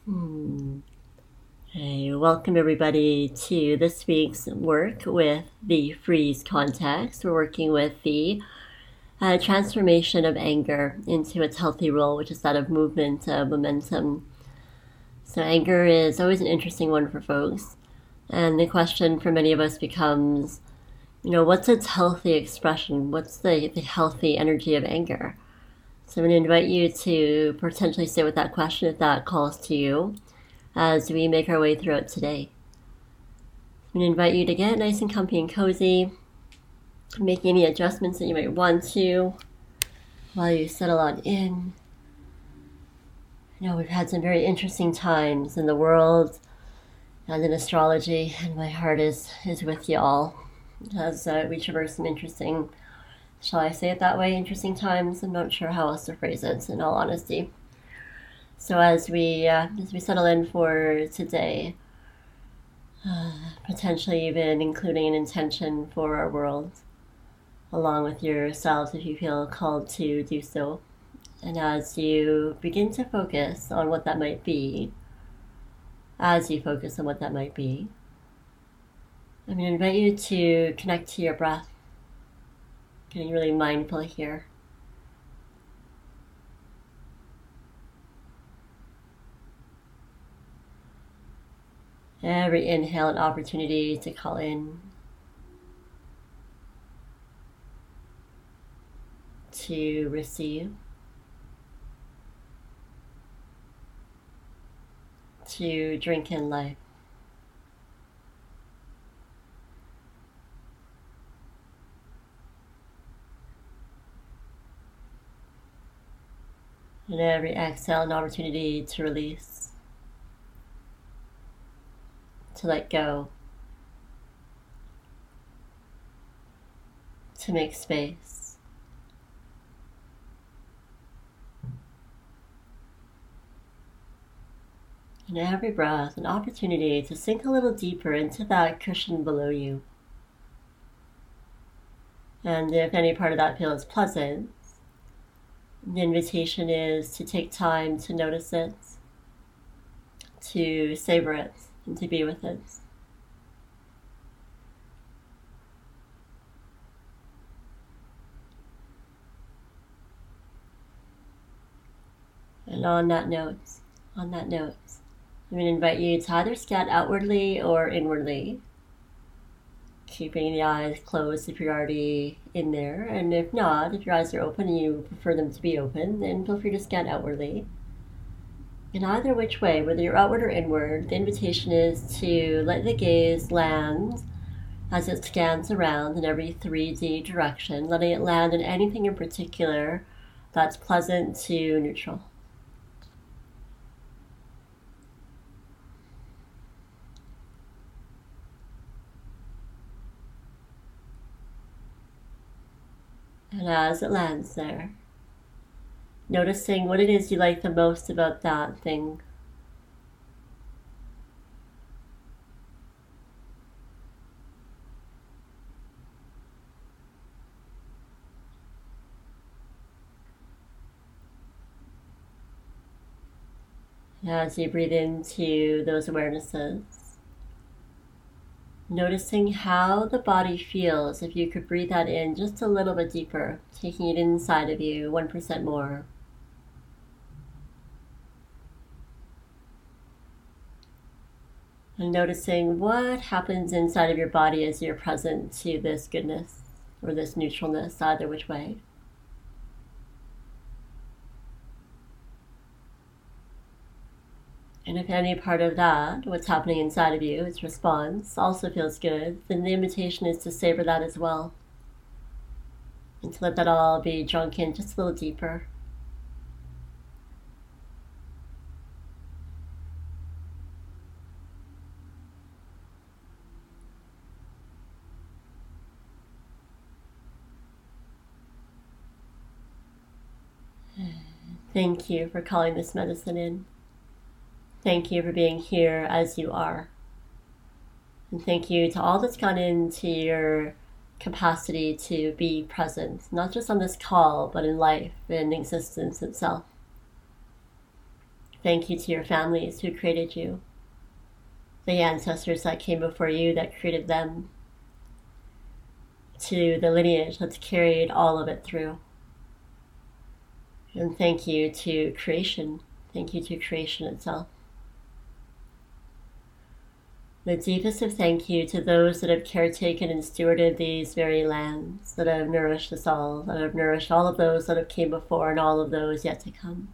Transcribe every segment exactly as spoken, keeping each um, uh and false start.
Hmm. Hey, welcome everybody to this week's work with the freeze context. We're working with the uh, transformation of anger into its healthy role, which is that of movement, uh, momentum. So anger is always an interesting one for folks. And the question for many of us becomes, you know, what's its healthy expression? What's the, the healthy energy of anger? So I'm going to invite you to potentially sit with that question if that calls to you as we make our way through it today. I'm going to invite you to get nice and comfy and cozy, make any adjustments that you might want to while you settle on in. You know, we've had some very interesting times in the world and in astrology, and my heart is, is with you all as uh, we traverse some interesting, shall I say it that way, interesting times. I'm not sure how else to phrase it, in all honesty. So as we uh, as we settle in for today, uh, potentially even including an intention for our world, along with yourselves if you feel called to do so. And as you begin to focus on what that might be, as you focus on what that might be, I'm going to invite you to connect to your breath, getting really mindful here. Every inhale an opportunity to call in, to receive, to drink in life. And every exhale an opportunity to release, to let go, to make space. And every breath, an opportunity to sink a little deeper into that cushion below you. And if any part of that feels pleasant, the invitation is to take time to notice it, to savor it, and to be with it. And on that note, on that note, I'm going to invite you to either scan outwardly or inwardly, keeping the eyes closed if you're already in there. And if not, if your eyes are open and you prefer them to be open, then feel free to scan outwardly. In either which way, whether you're outward or inward, the invitation is to let the gaze land as it scans around in every three D direction, letting it land in anything in particular that's pleasant to neutral. And as it lands there, noticing what it is you like the most about that thing. As you breathe into those awarenesses, noticing how the body feels if you could breathe that in just a little bit deeper, taking it inside of you one percent more. And noticing what happens inside of your body as you're present to this goodness or this neutralness, either which way. And if any part of that, what's happening inside of you, its response, also feels good, then the invitation is to savor that as well. And to let that all be drunk in just a little deeper. Thank you for calling this medicine in. Thank you for being here as you are. And thank you to all that's gone into your capacity to be present, not just on this call, but in life, in existence itself. Thank you to your families who created you, the ancestors that came before you that created them, to the lineage that's carried all of it through. And thank you to creation. Thank you to creation itself. The deepest of thank you to those that have caretaken and stewarded these very lands, that have nourished us all, that have nourished all of those that have came before and all of those yet to come.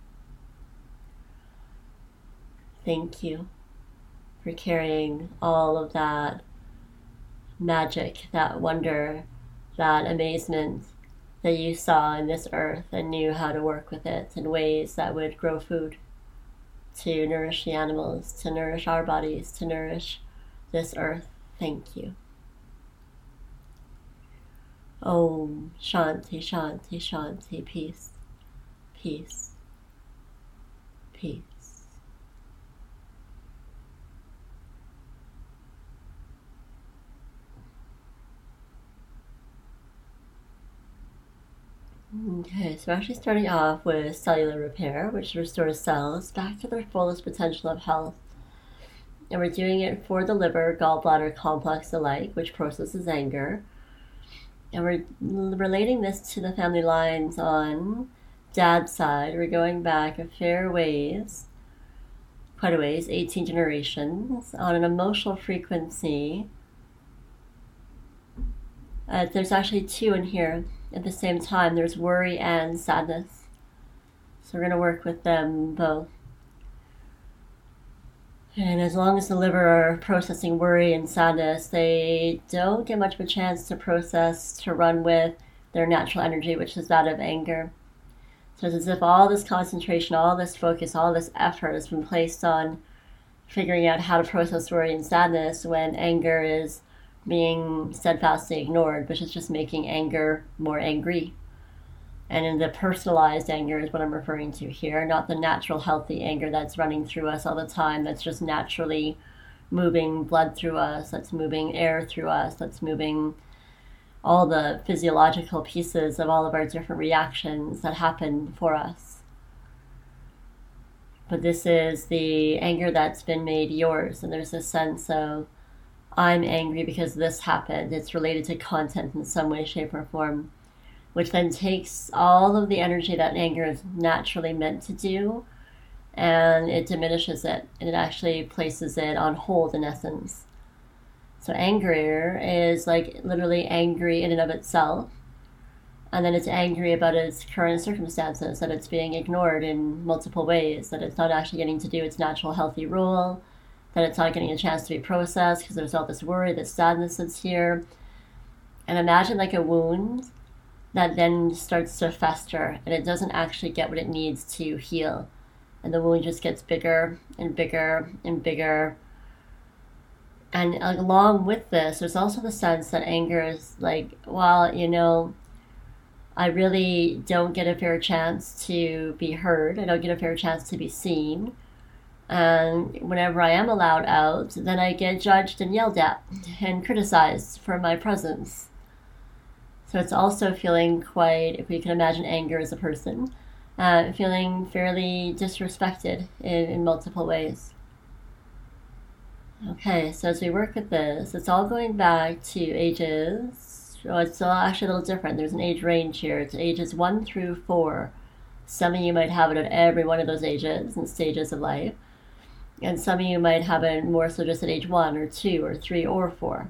Thank you for carrying all of that magic, that wonder, that amazement that you saw in this earth and knew how to work with it in ways that would grow food, to nourish the animals, to nourish our bodies, to nourish this earth. Thank you. Om Shanti Shanti Shanti. Peace, peace, peace. Okay, so we're actually starting off with cellular repair, which restores cells back to their fullest potential of health. And we're doing it for the liver, gallbladder complex alike, which processes anger. And we're relating this to the family lines on dad's side. We're going back a fair ways, quite a ways, eighteen generations, on an emotional frequency. Uh, there's actually two in here at the same time. There's worry and sadness. So we're going to work with them both. And as long as the liver are processing worry and sadness, they don't get much of a chance to process, to run with their natural energy, which is that of anger. So it's as if all this concentration, all this focus, all this effort has been placed on figuring out how to process worry and sadness when anger is being steadfastly ignored, which is just making anger more angry. And in the personalized anger is what I'm referring to here, not the natural healthy anger that's running through us all the time, that's just naturally moving blood through us, that's moving air through us, that's moving all the physiological pieces of all of our different reactions that happen for us. But this is the anger that's been made yours, and there's a sense of, I'm angry because this happened. It's related to content in some way, shape, or form, which then takes all of the energy that anger is naturally meant to do, and it diminishes it, and it actually places it on hold in essence. So anger is like literally angry in and of itself, and then it's angry about its current circumstances, that it's being ignored in multiple ways, that it's not actually getting to do its natural healthy role, that it's not getting a chance to be processed because there's all this worry, this sadness that's here. And imagine like a wound that then starts to fester and it doesn't actually get what it needs to heal. And the wound just gets bigger and bigger and bigger. And along with this, there's also the sense that anger is like, well, you know, I really don't get a fair chance to be heard. I don't get a fair chance to be seen. And whenever I am allowed out, then I get judged and yelled at and criticized for my presence. So it's also feeling quite, if we can imagine anger as a person, uh, feeling fairly disrespected in, in multiple ways. Okay, so as we work with this, it's all going back to ages, oh, it's still actually a little different. There's an age range here. It's ages one through four. Some of you might have it at every one of those ages and stages of life. And some of you might have it more so just at age one or two or three or four.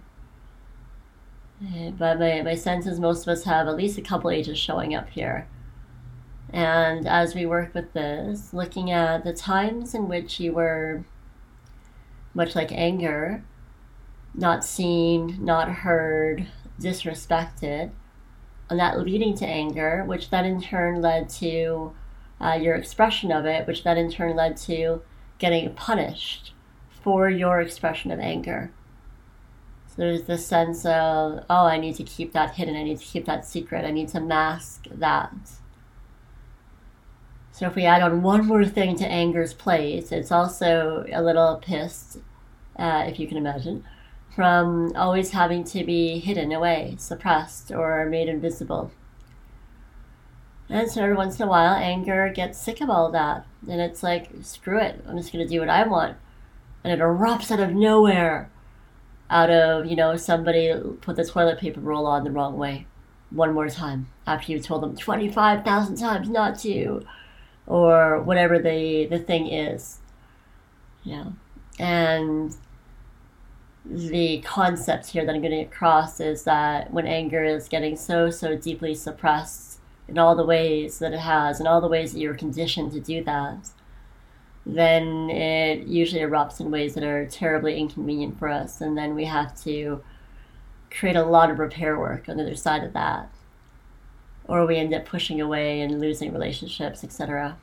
But my, my sense is most of us have at least a couple ages showing up here. And as we work with this, looking at the times in which you were, much like anger, not seen, not heard, disrespected, and that leading to anger, which then in turn led to uh, your expression of it, which then in turn led to getting punished for your expression of anger. So there's this sense of, oh, I need to keep that hidden, I need to keep that secret, I need to mask that. So if we add on one more thing to anger's plate, it's also a little pissed, uh, if you can imagine, from always having to be hidden away, suppressed, or made invisible. And so every once in a while, anger gets sick of all that. And it's like, screw it, I'm just going to do what I want. And it erupts out of nowhere. Out of, you know, somebody put the toilet paper roll on the wrong way one more time after you told them twenty-five thousand times not to, or whatever the, the thing is. Yeah. And the concept here that I'm getting across is that when anger is getting so, so deeply suppressed in all the ways that it has, in all the ways that you're conditioned to do that, then it usually erupts in ways that are terribly inconvenient for us. And then we have to create a lot of repair work on the other side of that. Or we end up pushing away and losing relationships, et cetera.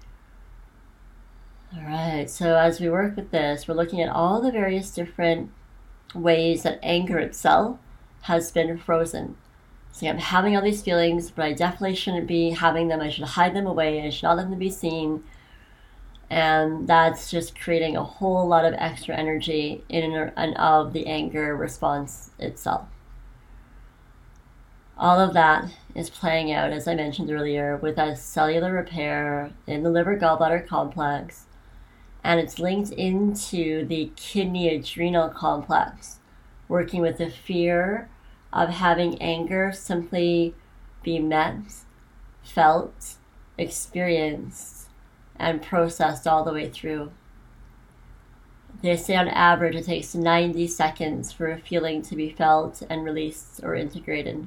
All right, so as we work with this, we're looking at all the various different ways that anger itself has been frozen. So I'm having all these feelings, but I definitely shouldn't be having them. I should hide them away. I should not let them be seen. And that's just creating a whole lot of extra energy in and of the anger response itself. All of that is playing out, as I mentioned earlier, with a cellular repair in the liver gallbladder complex, and it's linked into the kidney adrenal complex, working with the fear of having anger simply be met, felt, experienced, and processed all the way through. They say on average it takes ninety seconds for a feeling to be felt and released or integrated.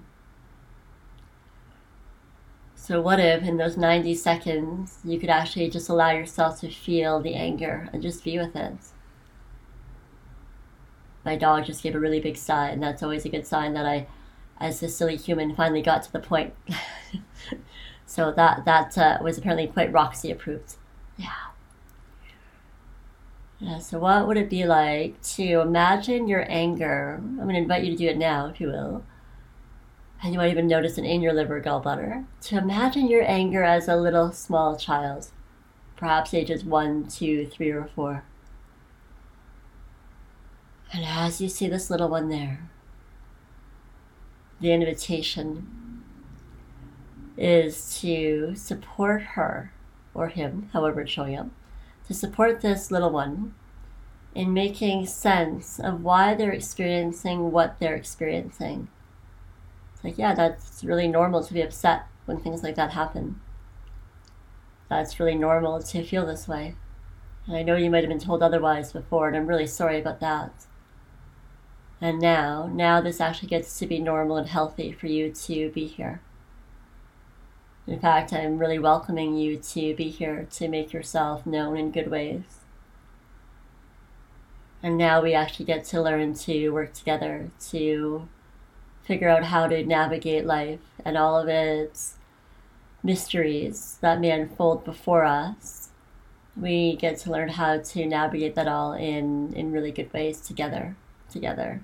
So what if in those ninety seconds you could actually just allow yourself to feel the anger and just be with it? My dog just gave a really big sigh, and that's always a good sign that I, as a silly human, finally got to the point. So that, that uh, was apparently quite Roxy approved. Yeah. Yeah, so what would it be like to imagine your anger? I'm going to invite you to do it now, if you will. And you might even notice it in your liver gallbladder. To imagine your anger as a little small child, perhaps ages one, two, three, or four. And as you see this little one there, the invitation is to support her, or him, however it's showing up, to support this little one in making sense of why they're experiencing what they're experiencing. It's like, yeah, that's really normal to be upset when things like that happen. That's really normal to feel this way. And I know you might have been told otherwise before, and I'm really sorry about that. And now, now this actually gets to be normal and healthy for you to be here. In fact, I'm really welcoming you to be here to make yourself known in good ways. And now we actually get to learn to work together to figure out how to navigate life and all of its mysteries that may unfold before us. We get to learn how to navigate that all in, in really good ways together, together.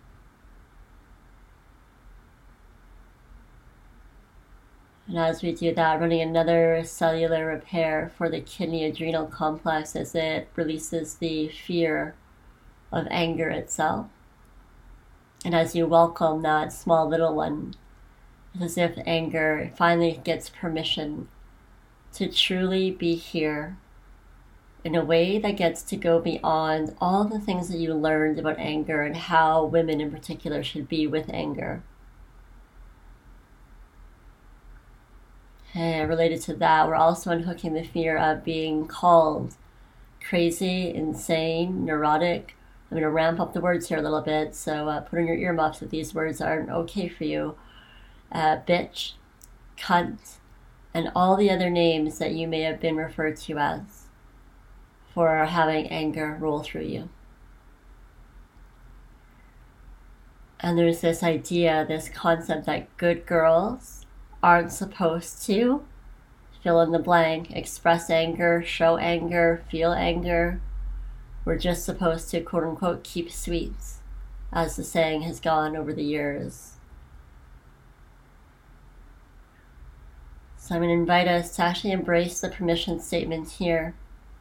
And as we do that, running another cellular repair for the kidney adrenal complex as it releases the fear of anger itself. And as you welcome that small little one, it's as if anger finally gets permission to truly be here in a way that gets to go beyond all the things that you learned about anger and how women in particular should be with anger. And related to that, we're also unhooking the fear of being called crazy, insane, neurotic. I'm going to ramp up the words here a little bit, so uh, put on your earmuffs if these words aren't okay for you. Uh, bitch, cunt, and all the other names that you may have been referred to as for having anger roll through you. And there's this idea, this concept that good girls aren't supposed to fill in the blank, express anger, show anger, feel anger. We're just supposed to, quote unquote, keep sweets, as the saying has gone over the years. So I'm going to invite us to actually embrace the permission statement here.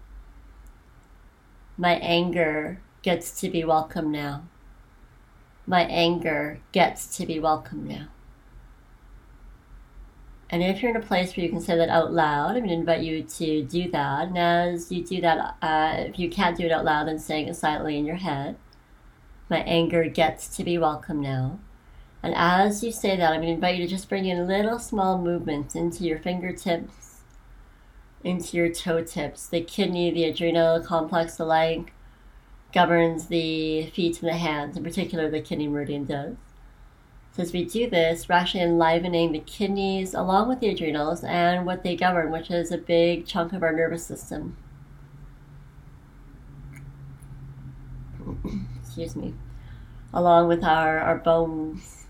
My anger gets to be welcome now. My anger gets to be welcome now. And if you're in a place where you can say that out loud, I'm going to invite you to do that. And as you do that, uh, if you can't do it out loud, then saying it silently in your head. My anger gets to be welcome now. And as you say that, I'm going to invite you to just bring in little small movements into your fingertips, into your toe tips. The kidney, the adrenal complex alike governs the feet and the hands. In particular, the kidney meridian does. So as we do this, we're actually enlivening the kidneys along with the adrenals and what they govern, which is a big chunk of our nervous system. Excuse me. Along with our, our bones.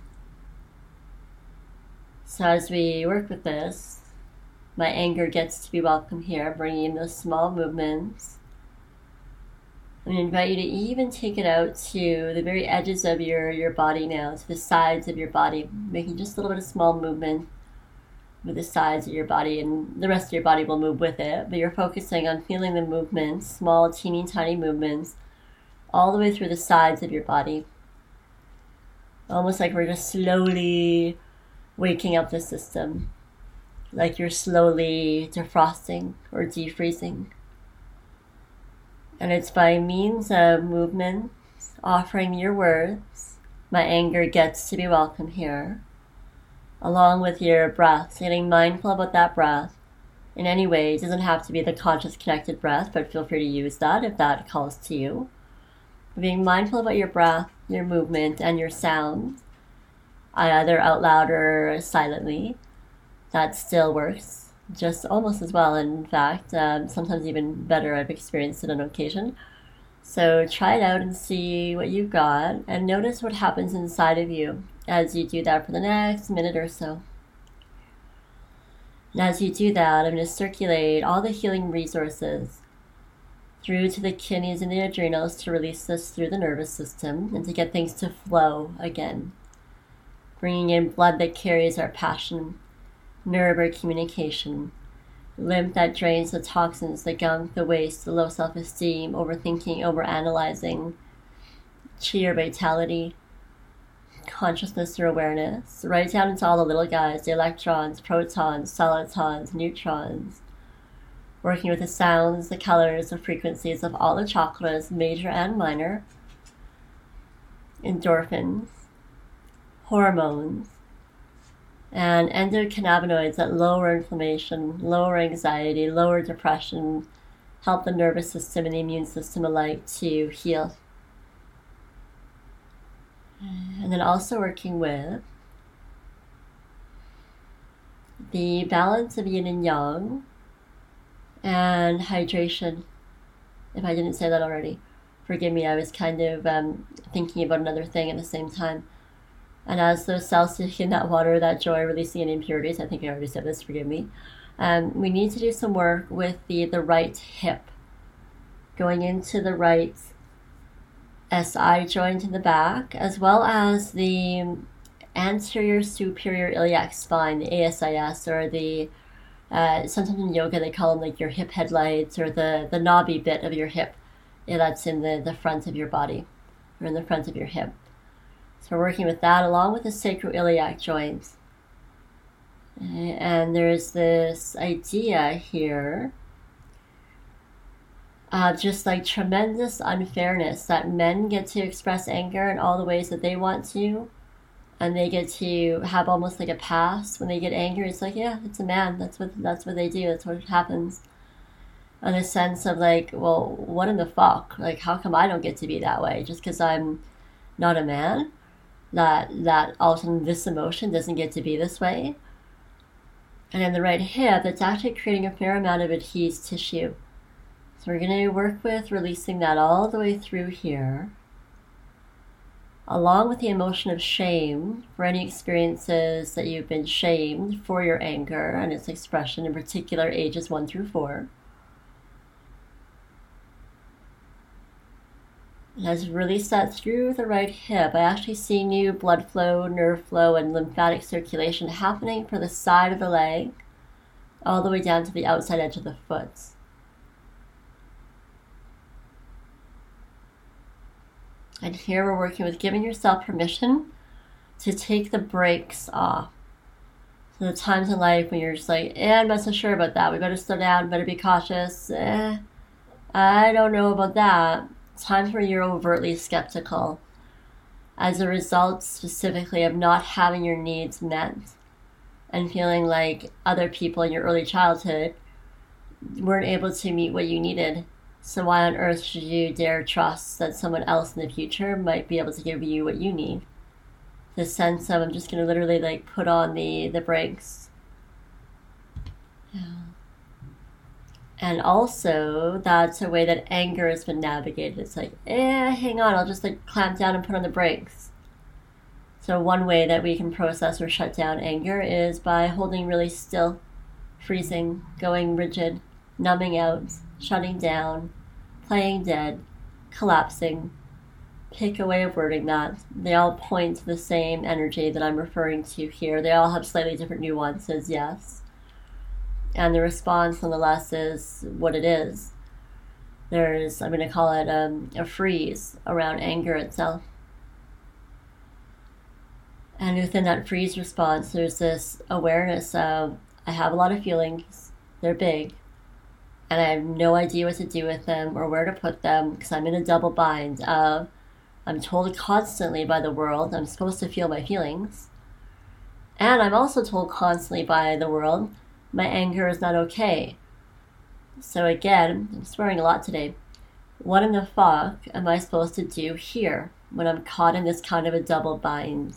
So as we work with this, my anger gets to be welcome here, bringing in those small movements. I'm going to invite you to even take it out to the very edges of your, your body now, to the sides of your body, making just a little bit of small movement with the sides of your body, and the rest of your body will move with it, but you're focusing on feeling the movements, small, teeny tiny movements, all the way through the sides of your body. Almost like we're just slowly waking up the system, like you're slowly defrosting or defreezing. And it's by means of movement, offering your words, my anger gets to be welcome here, along with your breath, getting mindful about that breath. In any way, it doesn't have to be the conscious connected breath, but feel free to use that if that calls to you. Being mindful about your breath, your movement, and your sound, either out loud or silently, that still works just almost as well. In fact, um, sometimes even better. I've experienced it on occasion. So try it out and see what you got, and notice what happens inside of you as you do that for the next minute or so. And as you do that, I'm going to circulate all the healing resources through to the kidneys and the adrenals to release this through the nervous system and to get things to flow again. Bringing in blood that carries our passion, nerve or communication, lymph that drains the toxins, the gunk, the waste, the low self-esteem, overthinking, overanalyzing, chi or vitality, consciousness or awareness, right down into all the little guys, the electrons, protons, solitons, neutrons, working with the sounds, the colors, the frequencies of all the chakras, major and minor, endorphins, hormones, and endocannabinoids that lower inflammation, lower anxiety, lower depression, help the nervous system and the immune system alike to heal. And then also working with the balance of yin and yang and hydration. If I didn't say that already, forgive me, I was kind of um, thinking about another thing at the same time. And as those cells take in that water, that joy, releasing any impurities, I think I already said this, forgive me, um, we need to do some work with the, the right hip, going into the right S I joint in the back, as well as the anterior superior iliac spine, the A S I S, or the, uh, sometimes in yoga they call them like your hip headlights, or the, the knobby bit of your hip, yeah, that's in the, the front of your body, or in the front of your hip. So we're working with that along with the sacroiliac joints. And there's this idea here of just like tremendous unfairness that men get to express anger in all the ways that they want to, and they get to have almost like a pass when they get angry. It's like, yeah, it's a man. That's what that's what they do. That's what happens. And a sense of like, well, what in the fuck? Like, how come I don't get to be that way just because I'm not a man? That that all of a sudden this emotion doesn't get to be this way. And in the right hip, it's actually creating a fair amount of adhesed tissue. So we're going to work with releasing that all the way through here, along with the emotion of shame for any experiences that you've been shamed for your anger and its expression, in particular ages one through four. And as we release that through the right hip, I actually see new blood flow, nerve flow, and lymphatic circulation happening from the side of the leg all the way down to the outside edge of the foot. And here we're working with giving yourself permission to take the brakes off. So the times in life when you're just like, eh, I'm not so sure about that. We better slow down, better be cautious. Eh, I don't know about that. Times where you're overtly skeptical as a result specifically of not having your needs met and feeling like other people in your early childhood weren't able to meet what you needed. So why on earth should you dare trust that someone else in the future might be able to give you what you need? The sense of, I'm just going to literally like put on the, the brakes. Yeah. And also, that's a way that anger has been navigated. It's like, eh, hang on, I'll just like clamp down and put on the brakes. So one way that we can process or shut down anger is by holding really still, freezing, going rigid, numbing out, shutting down, playing dead, collapsing. Pick a way of wording that. They all point to the same energy that I'm referring to here. They all have slightly different nuances, yes. And the response, nonetheless, is what it is. There's, I'm going to call it um, a freeze around anger itself. And within that freeze response, there's this awareness of, I have a lot of feelings, they're big, and I have no idea what to do with them or where to put them because I'm in a double bind of, I'm told constantly by the world I'm supposed to feel my feelings. And I'm also told constantly by the world my anger is not okay. So again, I'm swearing a lot today. What in the fuck am I supposed to do here when I'm caught in this kind of a double bind?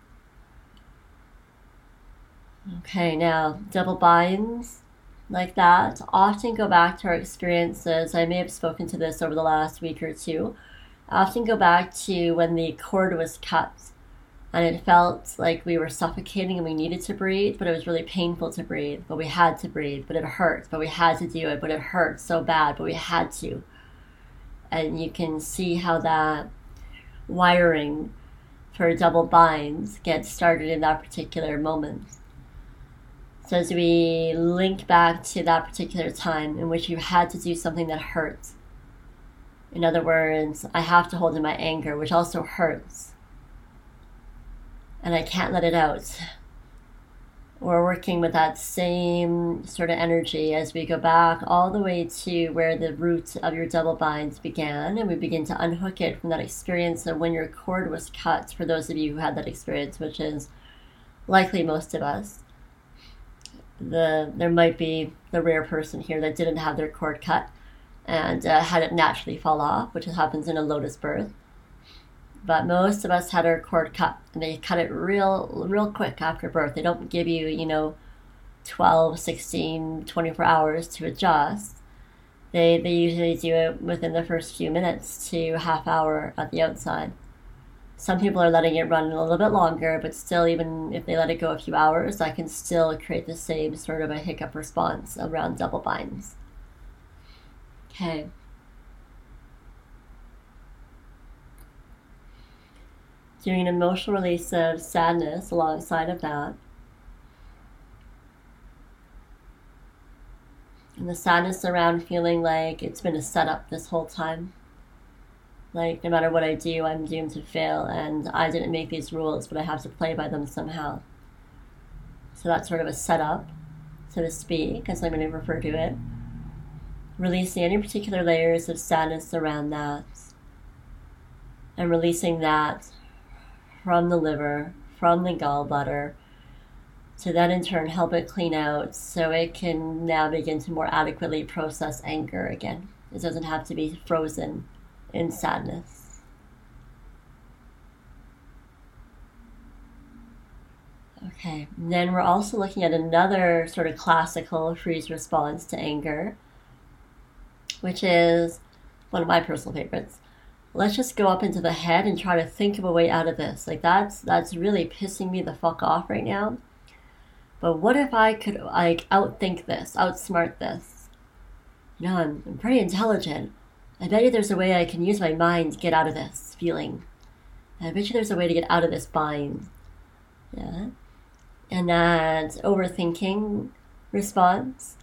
Okay, now, double binds like that often go back to our experiences. I may have spoken to this over the last week or two. Often go back to when the cord was cut and it felt like we were suffocating and we needed to breathe, but it was really painful to breathe, but we had to breathe, but it hurt, but we had to do it, but it hurt so bad, but we had to. And you can see how that wiring for double binds gets started in that particular moment. So as we link back to that particular time in which you had to do something that hurts, in other words, I have to hold in my anger, which also hurts. And I can't let it out. We're working with that same sort of energy as we go back all the way to where the root of your double binds began, and we begin to unhook it from that experience of when your cord was cut, for those of you who had that experience, which is likely most of us. The There might be the rare person here that didn't have their cord cut and uh, had it naturally fall off, which happens in a lotus birth. But most of us had our cord cut, and they cut it real real quick after birth. They don't give you, you know, twelve, sixteen, twenty-four hours to adjust. They, they usually do it within the first few minutes to half hour at the outside. Some people are letting it run a little bit longer, but still, even if they let it go a few hours, that can still create the same sort of a hiccup response around double binds. Okay. Doing an emotional release of sadness alongside of that. And the sadness around feeling like it's been a setup this whole time. Like, no matter what I do, I'm doomed to fail, and I didn't make these rules, but I have to play by them somehow. So that's sort of a setup, so to speak, as I'm going to refer to it. Releasing any particular layers of sadness around that, and releasing that from the liver, from the gallbladder, to then in turn help it clean out so it can now begin to more adequately process anger again. It doesn't have to be frozen in sadness. Okay, and then we're also looking at another sort of classical freeze response to anger, which is one of my personal favorites. Let's just go up into the head and try to think of a way out of this. Like, that's that's really pissing me the fuck off right now. But what if I could, like, outthink this, outsmart this? You know, I'm, I'm pretty intelligent. I bet you there's a way I can use my mind to get out of this feeling. I bet you there's a way to get out of this bind. Yeah. And that overthinking response,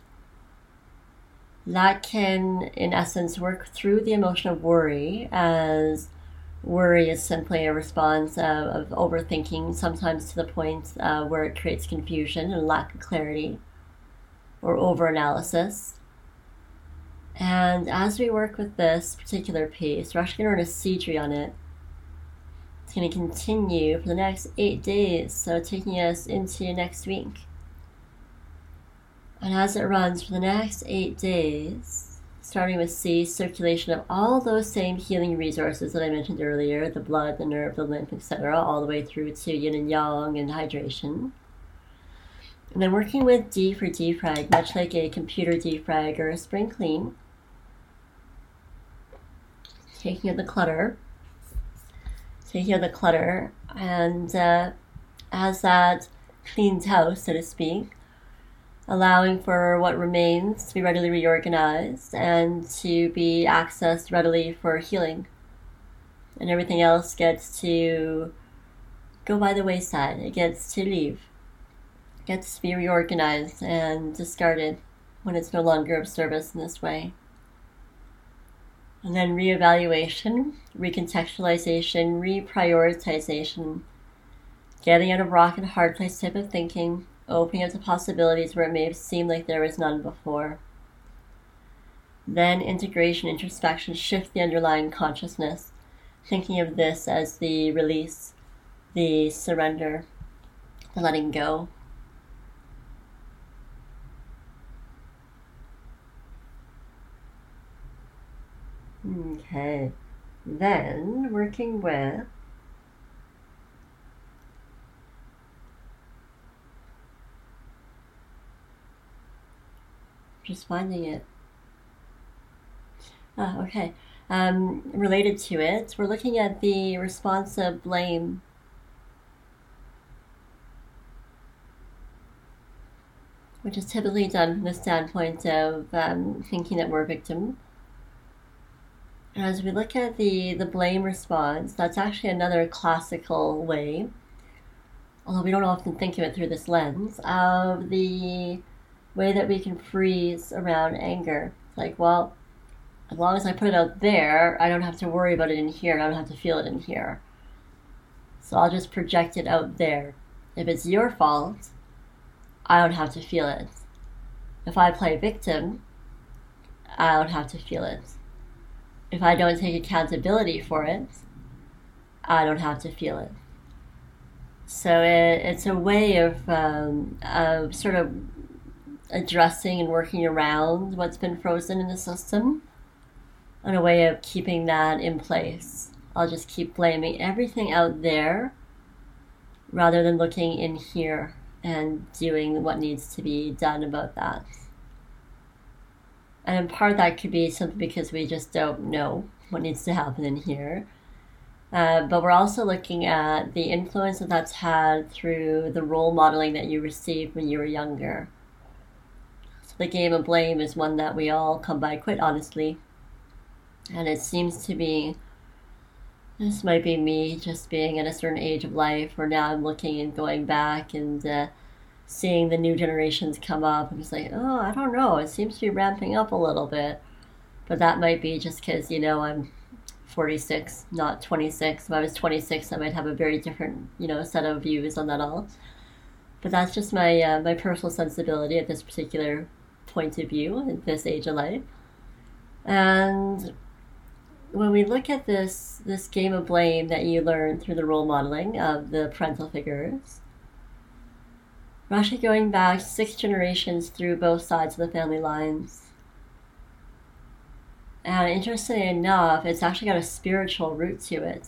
that can, in essence, work through the emotion of worry as Worry is simply a response uh, of overthinking, sometimes to the point uh, where it creates confusion and lack of clarity or overanalysis. And as we work with this particular piece, we're actually going to run a Seedry on it. It's going to continue for the next eight days, so taking us into next week. And as it runs for the next eight days, starting with C, circulation of all those same healing resources that I mentioned earlier, the blood, the nerve, the lymph, et cetera, all the way through to yin and yang and hydration. And then working with D for defrag, much like a computer defrag or a spring clean. Taking out the clutter, taking out the clutter, and uh, as that cleans house, so to speak, allowing for what remains to be readily reorganized and to be accessed readily for healing. And everything else gets to go by the wayside. It gets to leave. It gets to be reorganized and discarded when it's no longer of service in this way. And then reevaluation, recontextualization, reprioritization, getting out of rock and hard place type of thinking, opening up to possibilities where it may have seemed like there was none before. Then integration, introspection, shift the underlying consciousness, thinking of this as the release, the surrender, the letting go. Okay, then working with just finding it. Ah, okay. Um, related to it, we're looking at the response of blame. Which is typically done from the standpoint of um, thinking that we're a victim. As we look at the, the blame response, that's actually another classical way, although we don't often think of it through this lens, of the way that we can freeze around anger. It's like, well, as long as I put it out there, I don't have to worry about it in here, and I don't have to feel it in here. So I'll just project it out there. If it's your fault, I don't have to feel it. If I play victim, I don't have to feel it. If I don't take accountability for it, I don't have to feel it. So it, it's a way of, um, of sort of addressing and working around what's been frozen in the system, and a way of keeping that in place. I'll just keep blaming everything out there rather than looking in here and doing what needs to be done about that. And in part that could be simply because we just don't know what needs to happen in here. Uh, but we're also looking at the influence that that's had through the role modeling that you received when you were younger. So the game of blame is one that we all come by quite honestly. And it seems to be, this might be me just being at a certain age of life where now I'm looking and going back and uh, seeing the new generations come up. I'm just like, oh, I don't know. It seems to be ramping up a little bit. But that might be just because, you know, I'm forty-six, not twenty-six. If I was twenty-six, I might have a very different, you know, set of views on that all. But that's just my uh, my personal sensibility at this particular point of view at this age of life. And when we look at this this game of blame that you learn through the role modeling of the parental figures, we're actually going back six generations through both sides of the family lines. And interestingly enough, it's actually got a spiritual root to it.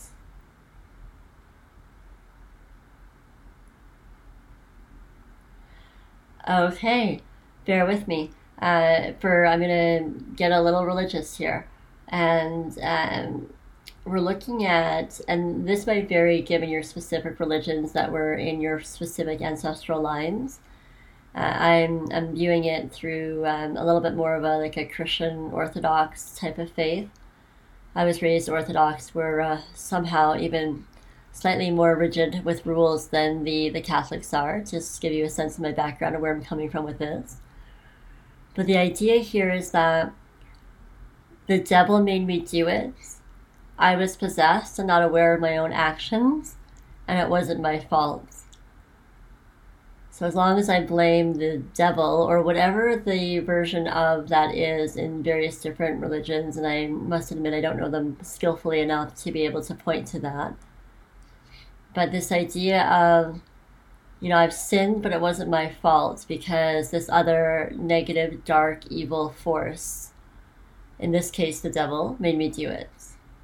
Okay, bear with me. Uh, for I'm gonna get a little religious here, and um, we're looking at, and this might vary given your specific religions that were in your specific ancestral lines. Uh, I'm I'm viewing it through um, a little bit more of a like a Christian Orthodox type of faith. I was raised Orthodox, where uh, somehow even slightly more rigid with rules than the, the Catholics are, just to give you a sense of my background and where I'm coming from with this. But the idea here is that the devil made me do it. I was possessed and not aware of my own actions, and it wasn't my fault. So as long as I blame the devil, or whatever the version of that is in various different religions, and I must admit I don't know them skillfully enough to be able to point to that, but this idea of, you know, I've sinned, but it wasn't my fault because this other negative, dark, evil force, in this case the devil, made me do it.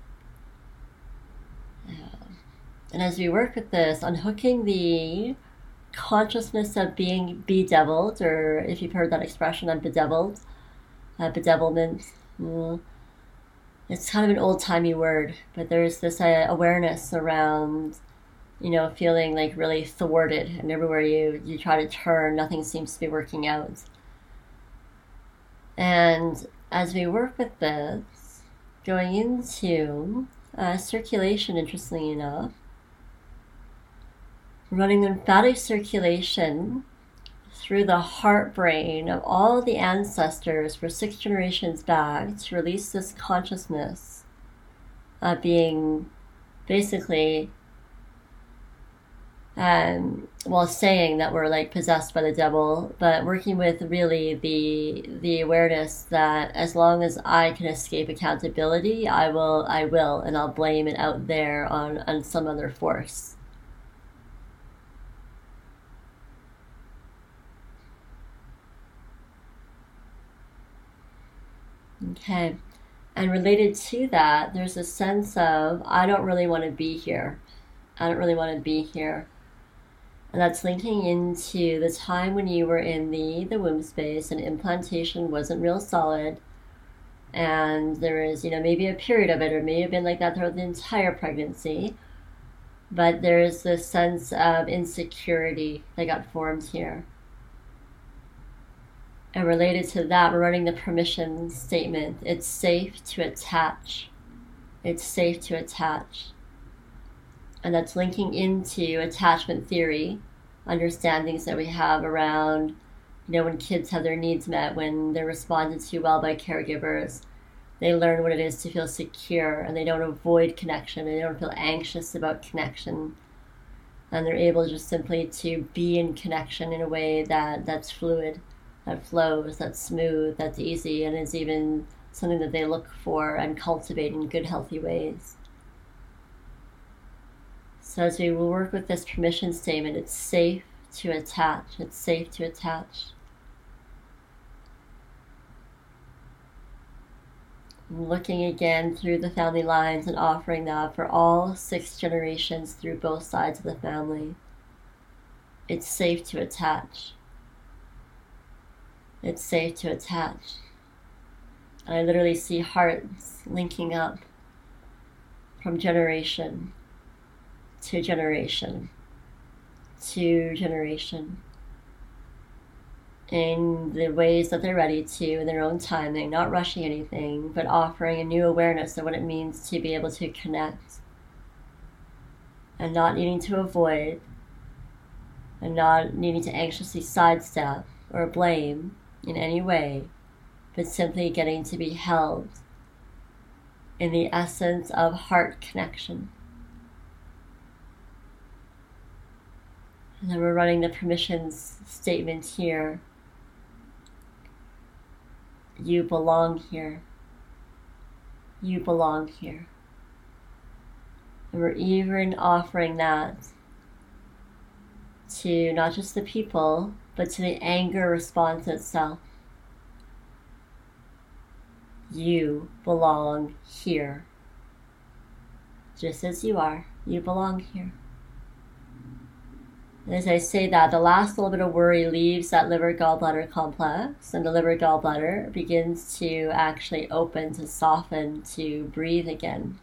And as we work with this, unhooking the consciousness of being bedeviled, or if you've heard that expression, I'm bedeviled, uh, bedevilment, mm, it's kind of an old-timey word, but there's this uh, awareness around, you know, feeling like really thwarted, and everywhere you, you try to turn, nothing seems to be working out. And as we work with this, going into uh, circulation, interestingly enough, running lymphatic circulation through the heart brain of all the ancestors for six generations back to release this consciousness of being basically, um, well, saying that we're like possessed by the devil, but working with really the the awareness that as long as I can escape accountability, I will, I will, and I'll blame it out there on, on some other force. Okay, and related to that, there's a sense of, I don't really want to be here. I don't really want to be here. And that's linking into the time when you were in the, the womb space and implantation wasn't real solid. And there is, you know, maybe a period of it, or may have been like that throughout the entire pregnancy. But there's this sense of insecurity that got formed here. And related to that, we're running the permission statement. It's safe to attach. It's safe to attach. And that's linking into attachment theory, understandings that we have around, you know, when kids have their needs met, when they're responded to well by caregivers, they learn what it is to feel secure, and they don't avoid connection, and they don't feel anxious about connection. And they're able just simply to be in connection in a way that, that's fluid, that flows, that's smooth, that's easy, and is even something that they look for and cultivate in good, healthy ways. So as we will work with this permission statement, it's safe to attach. It's safe to attach. Looking again through the family lines and offering that for all six generations through both sides of the family. It's safe to attach. It's safe to attach. And I literally see hearts linking up from generation to generation to generation in the ways that they're ready to, in their own timing, not rushing anything, but offering a new awareness of what it means to be able to connect and not needing to avoid and not needing to anxiously sidestep or blame in any way, but simply getting to be held in the essence of heart connection. And then we're running the permissions statement here. You belong here. You belong here. And we're even offering that to not just the people, but to the anger response itself. You belong here. Just as you are, you belong here. And as I say that, the last little bit of worry leaves that liver gallbladder complex, and the liver gallbladder begins to actually open, to soften, to breathe again.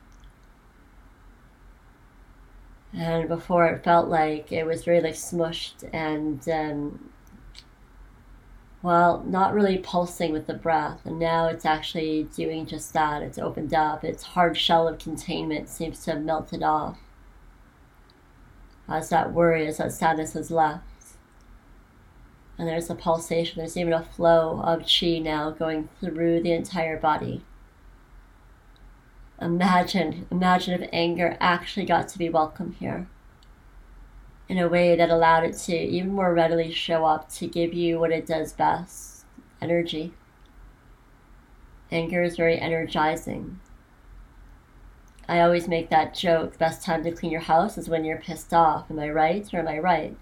And before it felt like it was very like smushed and, um, well, not really pulsing with the breath. And now it's actually doing just that. It's opened up. Its hard shell of containment seems to have melted off. As that worry, as that sadness has left. And there's a pulsation, there's even a flow of chi now going through the entire body. Imagine, imagine if anger actually got to be welcome here in a way that allowed it to even more readily show up to give you what it does best, energy. Anger is very energizing. I always make that joke, best time to clean your house is when you're pissed off. Am I right or am I right?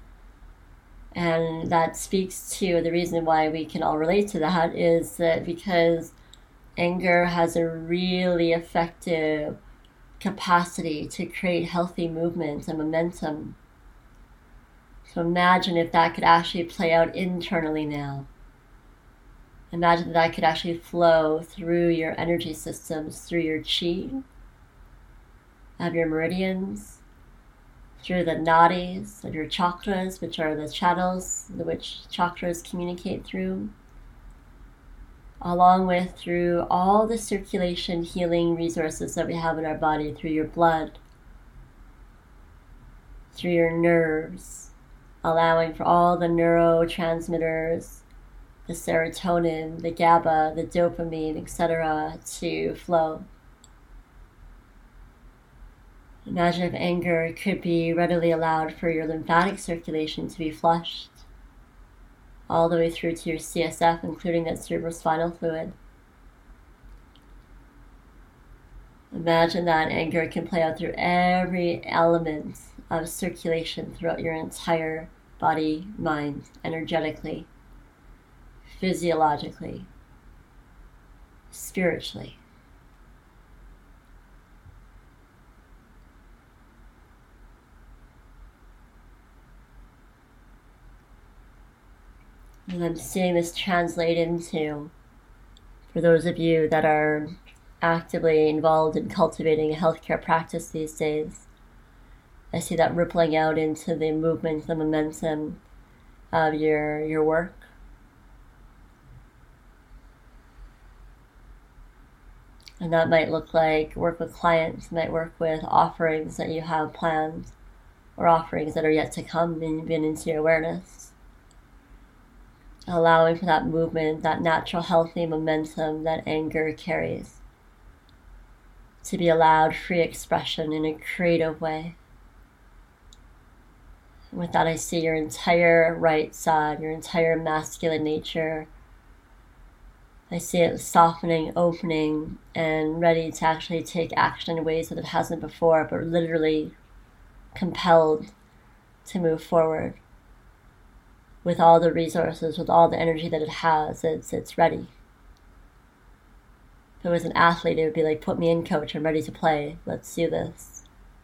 And that speaks to the reason why we can all relate to that is that because anger has a really effective capacity to create healthy movement and momentum. So imagine if that could actually play out internally now. Imagine that, that could actually flow through your energy systems, through your chi, of your meridians, through the nadis of your chakras, which are the channels which chakras communicate through, along with through all the circulation healing resources that we have in our body, through your blood, through your nerves, allowing for all the neurotransmitters, the serotonin, the GABA, the dopamine, et cetera, to flow. Imagine if anger could be readily allowed for your lymphatic circulation to be flushed all the way through to your C S F, including that cerebrospinal fluid. Imagine that anger can play out through every element of circulation throughout your entire body, mind, energetically, physiologically, spiritually. And I'm seeing this translate into, for those of you that are actively involved in cultivating a healthcare practice these days, I see that rippling out into the movement, the momentum of your, your work. And that might look like work with clients, might work with offerings that you have planned, or offerings that are yet to come and been into your awareness. Allowing for that movement, that natural healthy momentum that anger carries, to be allowed free expression in a creative way. And with that, I see your entire right side, your entire masculine nature. I see it softening, opening, and ready to actually take action in ways that it hasn't before, but literally compelled to move forward. With all the resources, with all the energy that it has, it's it's ready. If it was an athlete, it would be like, put me in, coach, I'm ready to play, let's do this.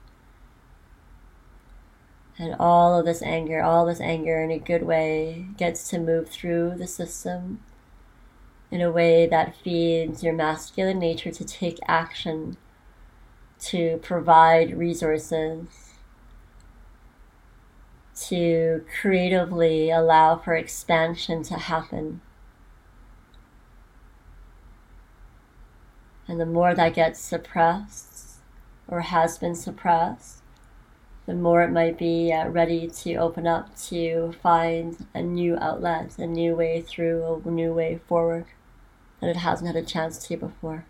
And all of this anger, all this anger in a good way gets to move through the system in a way that feeds your masculine nature to take action, to provide resources, to creatively allow for expansion to happen. And the more that gets suppressed or has been suppressed, the more it might be uh, ready to open up to find a new outlet, a new way through, a new way forward that it hasn't had a chance to before.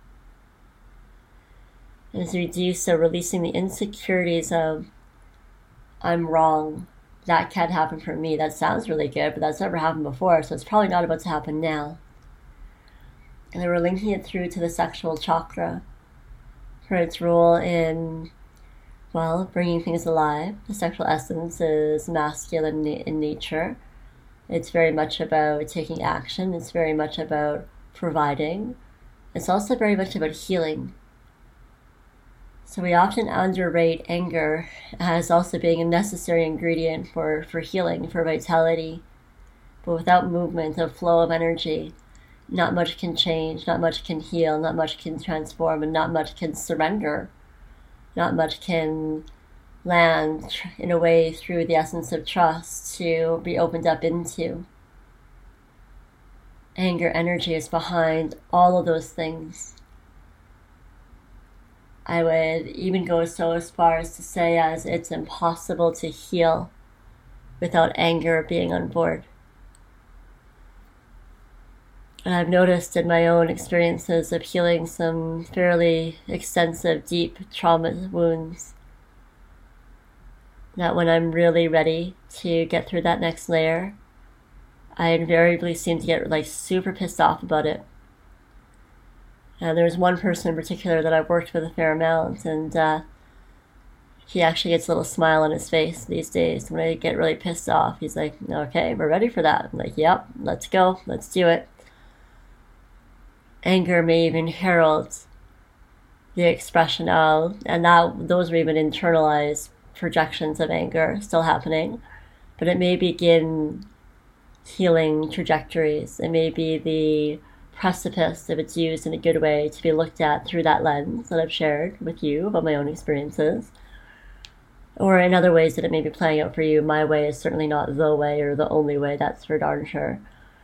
And as we do so, releasing the insecurities of, I'm wrong, that can't happen for me, that sounds really good, but that's never happened before, so it's probably not about to happen now. And then we're linking it through to the sexual chakra for its role in, well, bringing things alive. The sexual essence is masculine in nature. It's very much about taking action. It's very much about providing. It's also very much about healing. So we often underrate anger as also being a necessary ingredient for, for healing, for vitality. But without movement, a flow of energy, not much can change, not much can heal, not much can transform, and not much can surrender. Not much can land in a way through the essence of trust to be opened up into. Anger energy is behind all of those things. I would even go so as far as to say as it's impossible to heal without anger being on board. And I've noticed in my own experiences of healing some fairly extensive, deep trauma wounds, that when I'm really ready to get through that next layer, I invariably seem to get like super pissed off about it. And there's one person in particular that I've worked with a fair amount, and uh, he actually gets a little smile on his face these days when I get really pissed off. He's like, okay, we're ready for that. I'm like, yep, let's go, let's do it. Anger may even herald the expression of, and that those are even internalized projections of anger still happening, but it may begin healing trajectories. It may be the precipice, if it's used in a good way, to be looked at through that lens that I've shared with you about my own experiences. Or in other ways that it may be playing out for you. My way is certainly not the way or the only way, that's for darn sure.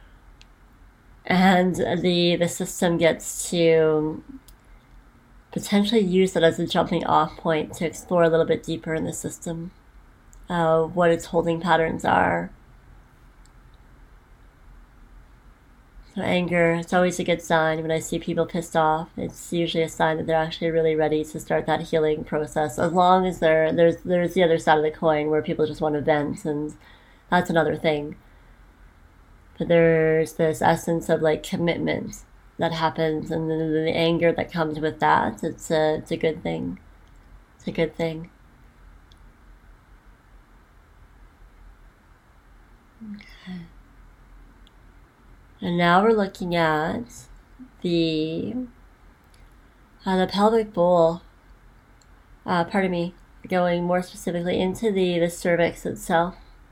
And the the system gets to potentially use it as a jumping off point to explore a little bit deeper in the system, uh, what its holding patterns are. So anger, it's always a good sign when I see people pissed off. It's usually a sign that they're actually really ready to start that healing process. As long as they're, there's there's the other side of the coin where people just want to vent, and that's another thing. But there's this essence of like commitment that happens, and then the anger that comes with that. It's a it's a good thing. It's a good thing. Okay. And now we're looking at the uh, the pelvic bowl. Uh, pardon me. Going more specifically into the the cervix itself.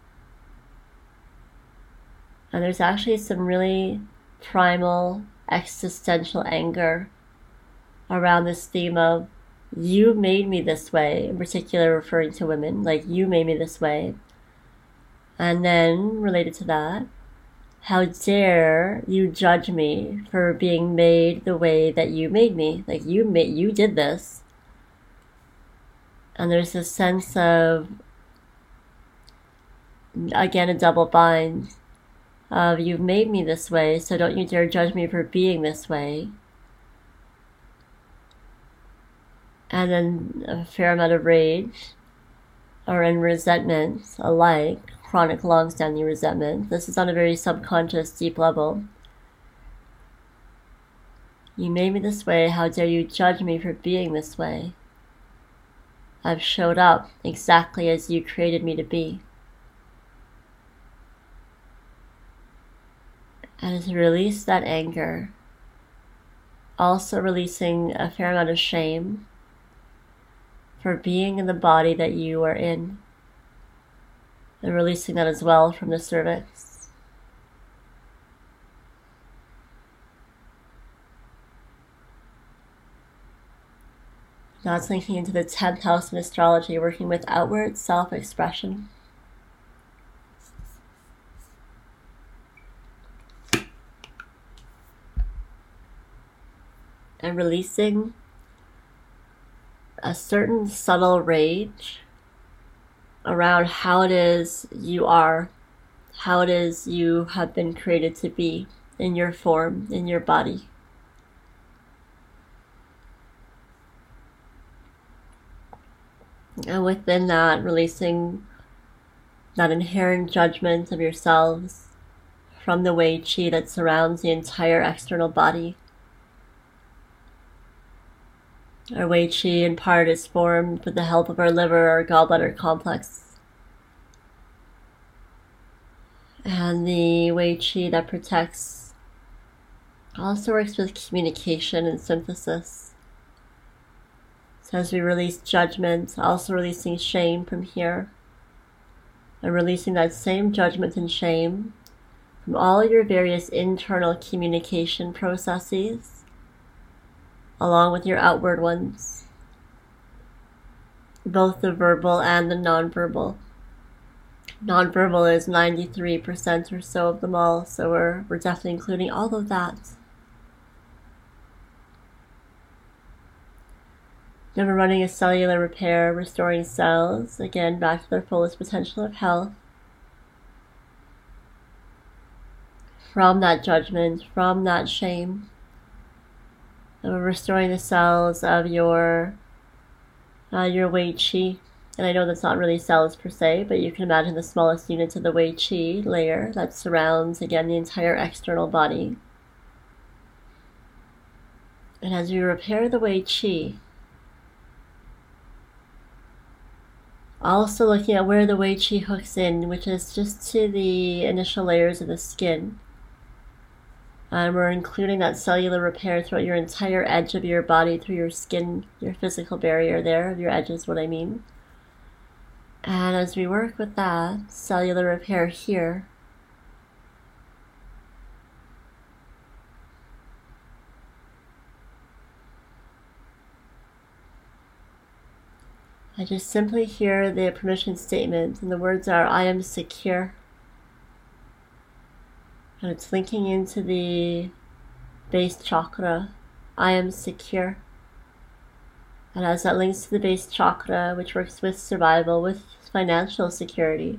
And there's actually some really primal existential anger around this theme of you made me this way, in particular referring to women, like you made me this way. And then related to that, how dare you judge me for being made the way that you made me? Like you made, you did this. And there's this sense of, again, a double bind of you've made me this way, so don't you dare judge me for being this way. And then a fair amount of rage or in resentment alike, chronic long-standing resentment. This is on a very subconscious, deep level. You made me this way, how dare you judge me for being this way? I've showed up exactly as you created me to be. And to release that anger, also releasing a fair amount of shame for being in the body that you are in, and releasing that as well from the cervix. Now it's linking into the tenth house in astrology, working with outward self-expression. And releasing a certain subtle rage around how it is you are, how it is you have been created to be in your form, in your body. And within that, releasing that inherent judgment of yourselves from the Wei Qi that surrounds the entire external body. Our Wei Qi in part is formed with the help of our liver, our gallbladder complex. And the Wei Qi that protects also works with communication and synthesis. So as we release judgment, also releasing shame from here, and releasing that same judgment and shame from all your various internal communication processes, along with your outward ones, both the verbal and the nonverbal. Nonverbal is ninety-three percent or so of them all, so we're, we're definitely including all of that. Then we're running a cellular repair, restoring cells, again, back to their fullest potential of health. from that judgment, from that shame. And we're restoring the cells of your uh, your Wei Qi. And I know that's not really cells per se, but you can imagine the smallest units of the Wei Qi layer that surrounds, again, the entire external body. And as we repair the Wei Qi, also looking at where the Wei Qi hooks in, which is just to the initial layers of the skin. And we're including that cellular repair throughout your entire edge of your body, through your skin, your physical barrier there, of your edges, what I mean. And as we work with that cellular repair here, I just simply hear the permission statement, and the words are, I am secure. And it's linking into the base chakra. I am secure. And as that links to the base chakra, which works with survival, with financial security,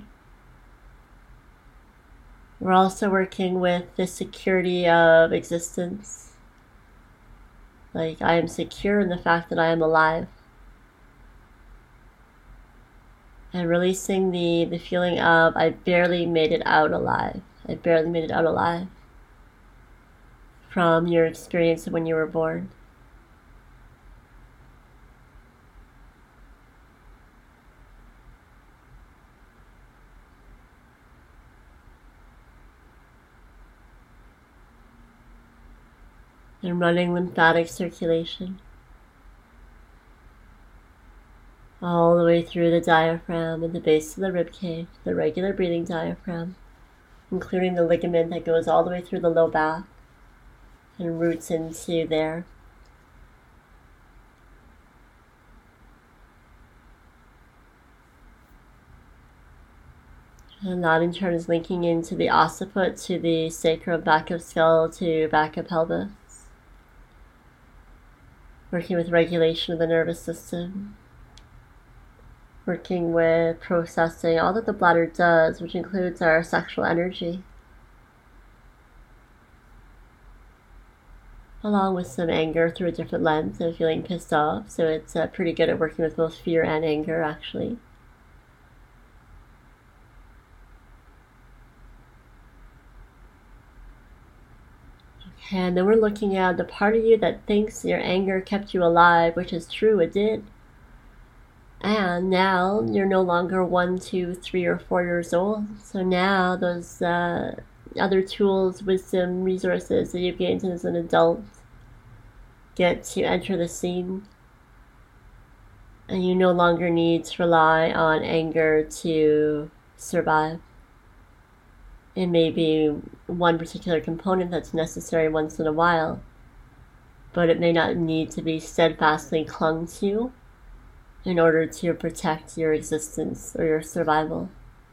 we're also working with the security of existence. Like, I am secure in the fact that I am alive. And releasing the, the feeling of, I barely made it out alive. I barely made it out alive from your experience of when you were born. And running lymphatic circulation all the way through the diaphragm and the base of the rib cage, the regular breathing diaphragm, including the ligament that goes all the way through the low back and roots into there. And that in turn is linking into the occiput, to the sacrum, back of skull, to back of pelvis. Working with regulation of the nervous system. Working with processing all that the bladder does, which includes our sexual energy. Along with some anger through a different lens of feeling pissed off. So it's uh, pretty good at working with both fear and anger, actually. Okay, and then we're looking at the part of you that thinks your anger kept you alive, which is true, it did. And now you're no longer one, two, three, or four years old. So now those uh, other tools, wisdom, resources that you've gained as an adult get to enter the scene. And you no longer need to rely on anger to survive. It may be one particular component that's necessary once in a while, but it may not need to be steadfastly clung to in order to protect your existence or your survival.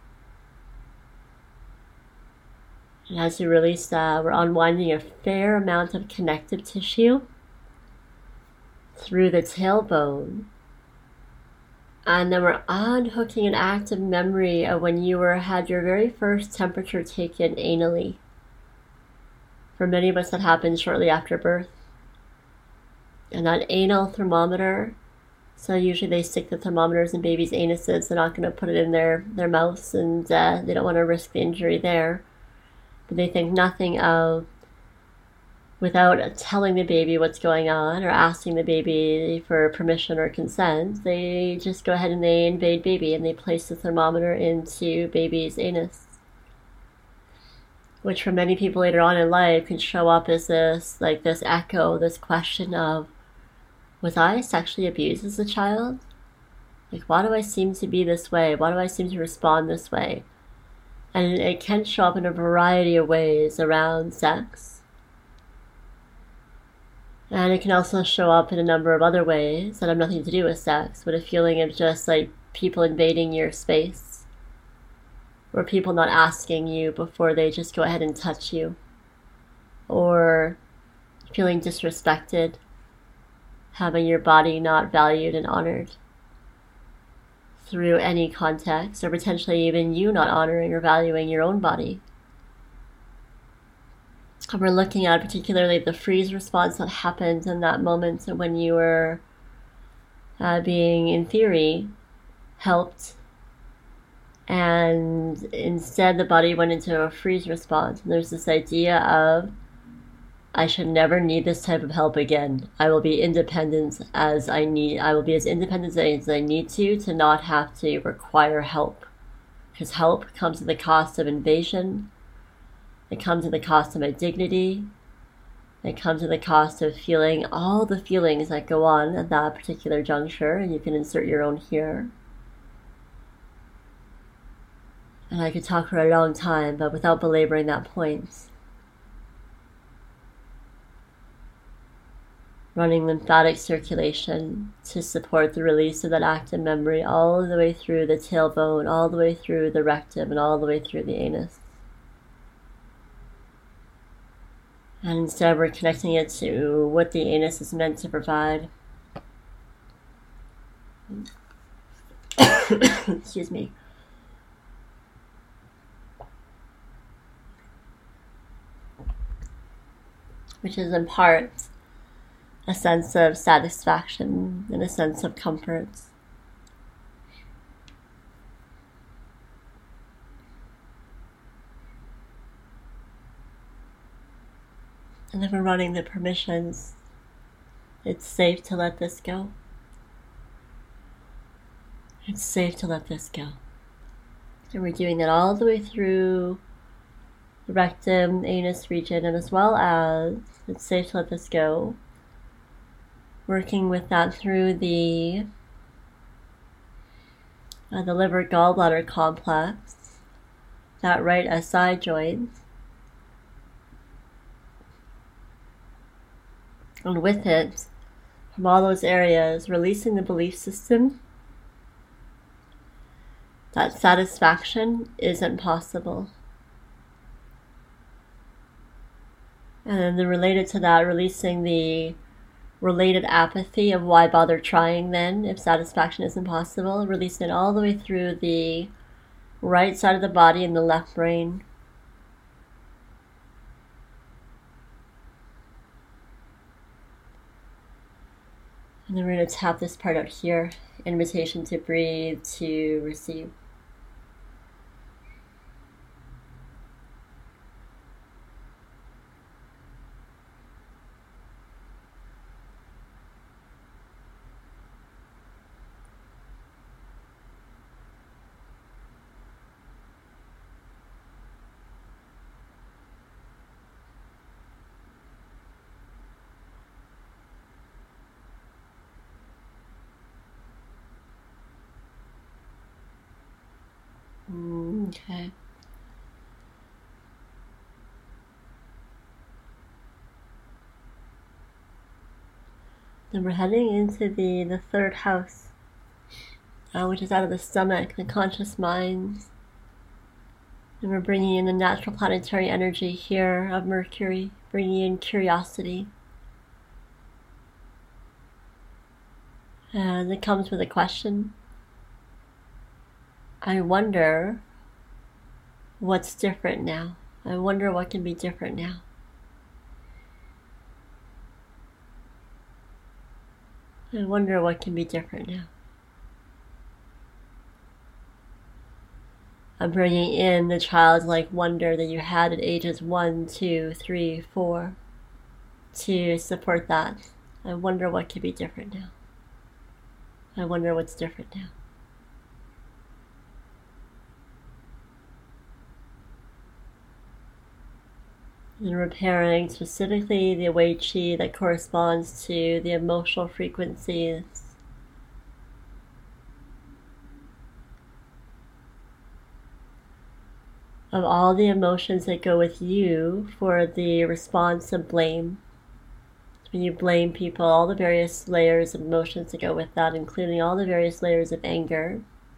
And as you release that, we're unwinding a fair amount of connective tissue through the tailbone. And then we're unhooking an active memory of when you were had your very first temperature taken anally. For many of us, that happened shortly after birth. And that anal thermometer, so usually they stick the thermometers in babies' anuses. They're not going to put it in their, their mouths, and uh, they don't want to risk the injury there. But they think nothing of, without telling the baby what's going on or asking the baby for permission or consent, they just go ahead and they invade baby and they place the thermometer into baby's anus. Which for many people later on in life can show up as this, like this echo, this question of, was I sexually abused as a child? Like, why do I seem to be this way? Why do I seem to respond this way? And it can show up in a variety of ways around sex. And it can also show up in a number of other ways that have nothing to do with sex, but a feeling of just like people invading your space, or people not asking you before they just go ahead and touch you, or feeling disrespected, having your body not valued and honored through any context, or potentially even you not honoring or valuing your own body. we're looking at particularly the freeze response that happened in that moment when you were uh, being, in theory, helped, and instead the body went into a freeze response. And there's this idea of, I should never need this type of help again. I will be independent as I need. I will be as independent as I need to to not have to require help. Because help comes at the cost of invasion. It comes at the cost of my dignity. It comes at the cost of feeling all the feelings that go on at that particular juncture, and you can insert your own here. And I could talk for a long time, but without belaboring that point. Running lymphatic circulation to support the release of that active memory all the way through the tailbone, all the way through the rectum, and all the way through the anus. And instead we're connecting it to what the anus is meant to provide. Excuse me. Which is in part a sense of satisfaction and a sense of comfort. And then we're running the permissions. It's safe to let this go. It's safe to let this go. And we're doing that all the way through the rectum, anus region, and as well as it's safe to let this go. Working with that through the uh, the liver gallbladder complex, that right S I joint, and with it, from all those areas, releasing the belief system that satisfaction isn't possible. And then the related to that, releasing the related apathy of why bother trying then if satisfaction isn't possible, releasing it all the way through the right side of the body and the left brain. And then we're going to tap this part out here, invitation to breathe, to receive. Okay. Then we're heading into the, the third house, uh, which is out of the stomach, the conscious mind. And we're bringing in the natural planetary energy here of Mercury, bringing in curiosity. And it comes with a question. I wonder what's different now. I wonder what can be different now. I wonder what can be different now. I'm bringing in the childlike wonder that you had at ages one, two, three, four to support that. I wonder what can be different now. I wonder what's different now. And repairing specifically the Wei Qi that corresponds to the emotional frequencies of all the emotions that go with you for the response of blame. When you blame people, all the various layers of emotions that go with that, including all the various layers of anger.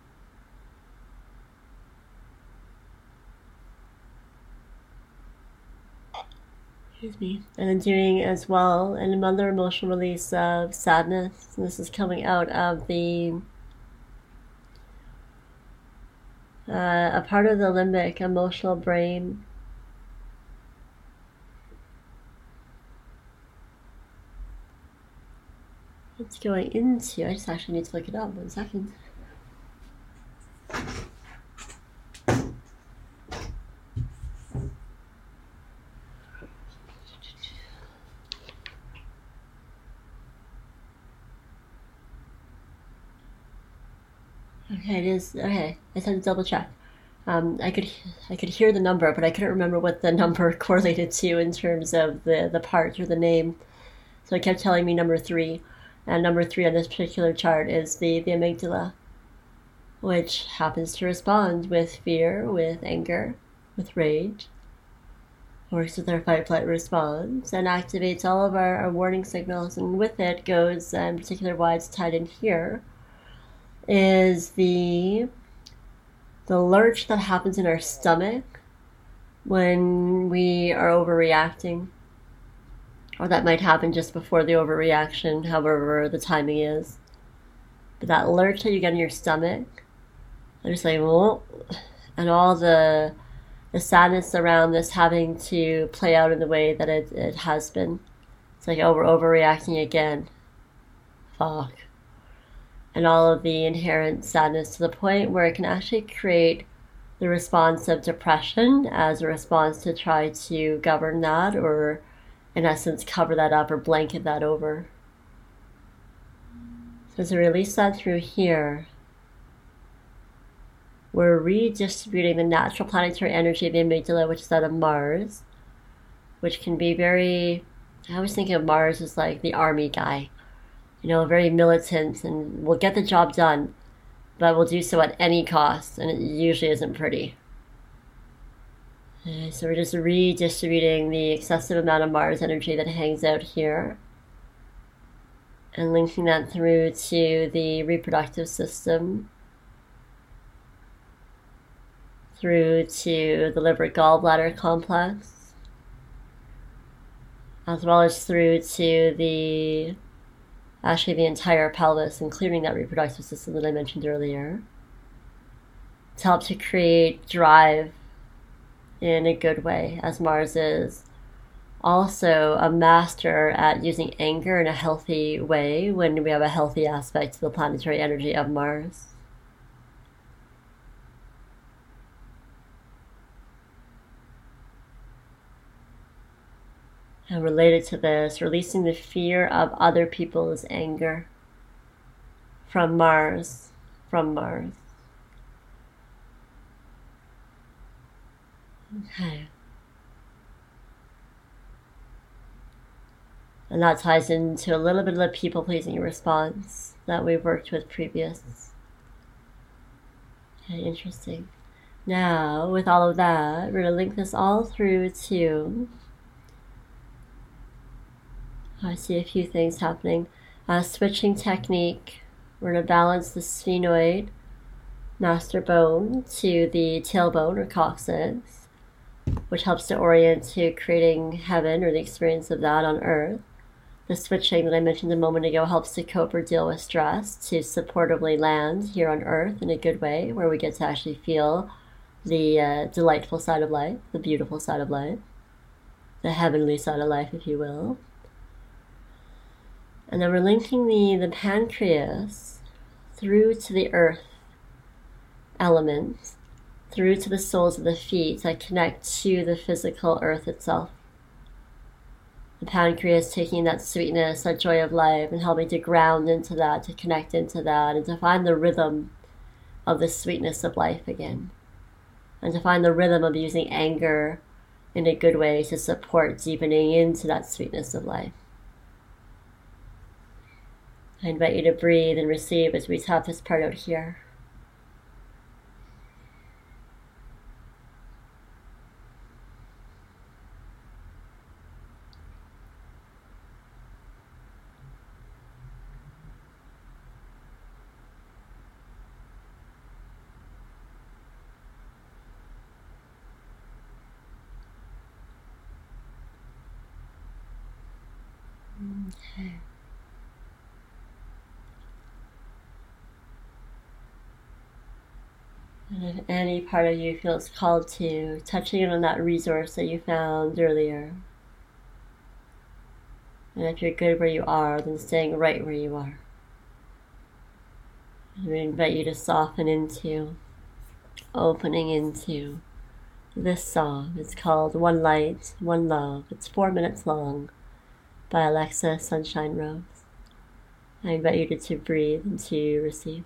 Excuse me. And then doing as well another emotional release of sadness. And this is coming out of the uh, a part of the limbic emotional brain it's going into. I just actually need to look it up. One second. Okay, it is. Okay, I just had to double check. Um, I could I could hear the number, but I couldn't remember what the number correlated to in terms of the, the part or the name. So it kept telling me number three. And number three on this particular chart is the, the amygdala, which happens to respond with fear, with anger, with rage. Works with our fight flight response and activates all of our, our warning signals. And with it goes, uh, in particular why it's tied in here, is the the lurch that happens in our stomach when we are overreacting, or that might happen just before the overreaction, however the timing is. But that lurch that you get in your stomach, I'm just like, oh, and all the the sadness around this having to play out in the way that it, it has been. It's like, oh, we're overreacting again. Fuck. And all of the inherent sadness to the point where it can actually create the response of depression as a response to try to govern that, or in essence cover that up or blanket that over. So as we release that through here, we're redistributing the natural planetary energy of the amygdala, which is out of Mars, which can be very, I always think of Mars as like the army guy, you know, very militant, and will get the job done, but will do so at any cost, and it usually isn't pretty. Okay, so we're just redistributing the excessive amount of Mars energy that hangs out here, and linking that through to the reproductive system, through to the liver gallbladder complex, as well as through to the, actually the entire pelvis, including that reproductive system that I mentioned earlier, to help to create drive in a good way, as Mars is also a master at using anger in a healthy way when we have a healthy aspect to the planetary energy of Mars. And related to this, releasing the fear of other people's anger from Mars, from Mars. Okay. And that ties into a little bit of the people-pleasing response that we've worked with previous. Okay, interesting. Now, with all of that, we're going to link this all through to, I see a few things happening. Uh, switching technique. We're going to balance the sphenoid master bone to the tailbone or coccyx, which helps to orient to creating heaven or the experience of that on earth. The switching that I mentioned a moment ago helps to cope or deal with stress, to supportively land here on earth in a good way, where we get to actually feel the uh, delightful side of life, the beautiful side of life, the heavenly side of life, if you will. And then we're linking the, the pancreas through to the earth element, through to the soles of the feet that connect to the physical earth itself. The pancreas taking that sweetness, that joy of life, and helping to ground into that, to connect into that, and to find the rhythm of the sweetness of life again. And to find the rhythm of using anger in a good way to support deepening into that sweetness of life. I invite you to breathe and receive as we tap this part out here. Okay. And if any part of you feels called to, touching on that resource that you found earlier. And if you're good where you are, then staying right where you are. And we invite you to soften into, opening into this song. It's called One Light, One Love. It's four minutes long by Alexa Sunshine Rose. I invite you to, to breathe and to receive.